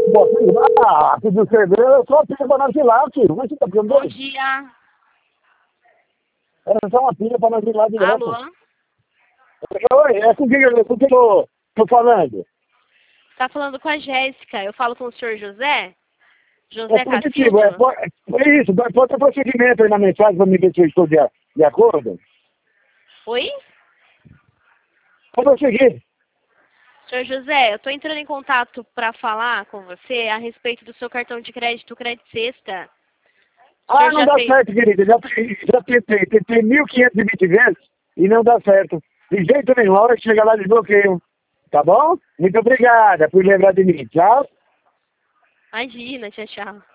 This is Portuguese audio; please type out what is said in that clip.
Ah, pediu cerveja, eu só pilha pra nós ir lá, filho. Como é que você tá pedindo Bom dois? dia. Era só uma pilha pra nós ir lá direto. Alô? Oi, é com quem eu tô falando? Tá falando com a Jéssica. Eu falo com o senhor José? É José positivo, Cacildo? é isso, pode ter prosseguimento aí na mensagem pra me ver se eu estou de acordo. Oi? Pode prosseguir. Senhor José, eu tô entrando em contato para falar com você a respeito do seu cartão de crédito Crédito Sexta. O Ah, senhor não já dá fez... certo, querido. Já tentei 1.520 vezes e não dá certo. De jeito nenhum, a hora que chegar lá desbloqueio. Tá bom? Muito obrigada por lembrar de mim. Tchau. Imagina, tchau, tchau.